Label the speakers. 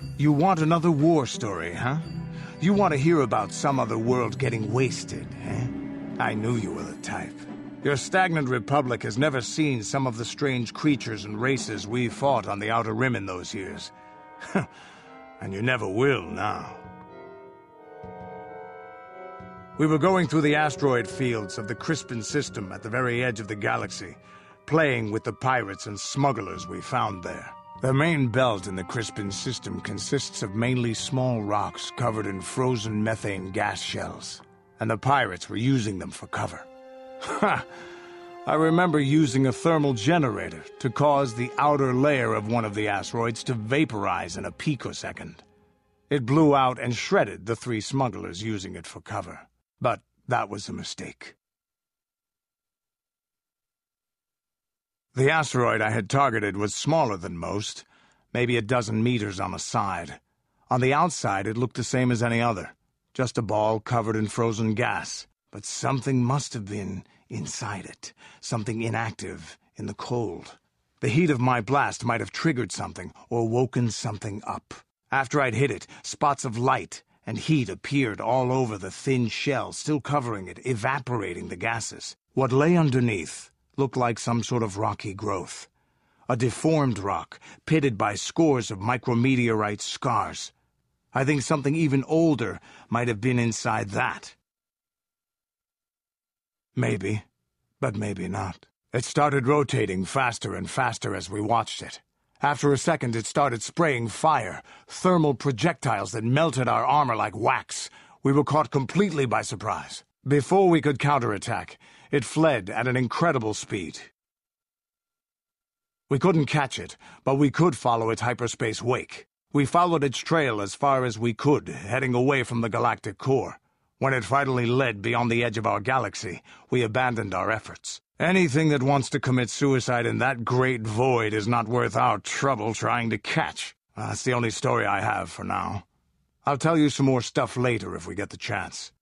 Speaker 1: You want another war story, huh? You want to hear about some other world getting wasted, eh? I knew you were the type. Your stagnant republic has never seen some of the strange creatures and races we fought on the Outer Rim in those years. And you never will now. We were going through the asteroid fields of the Crispin system at the very edge of the galaxy, playing with the pirates and smugglers we found there. The main belt in the Crispin system consists of mainly small rocks covered in frozen methane gas shells, and the pirates were using them for cover. Ha! I remember using a thermal generator to cause the outer layer of one of the asteroids to vaporize in a picosecond. It blew out and shredded the 3 smugglers using it for cover. But that was a mistake. The asteroid I had targeted was smaller than most, maybe a dozen meters on a side. On the outside, it looked the same as any other, just a ball covered in frozen gas. But something must have been inside it, something inactive in the cold. The heat of my blast might have triggered something or woken something up. After I'd hit it, spots of light and heat appeared all over the thin shell, still covering it, evaporating the gases. What lay underneath looked like some sort of rocky growth. A deformed rock, pitted by scores of micrometeorite scars. I think something even older might have been inside that. Maybe, but maybe not. It started rotating faster and faster as we watched it. After a second, it started spraying fire, thermal projectiles that melted our armor like wax. We were caught completely by surprise. Before we could counterattack, it fled at an incredible speed. We couldn't catch it, but we could follow its hyperspace wake. We followed its trail as far as we could, heading away from the galactic core. When it finally led beyond the edge of our galaxy, we abandoned our efforts. Anything that wants to commit suicide in that great void is not worth our trouble trying to catch. That's the only story I have for now. I'll tell you some more stuff later if we get the chance.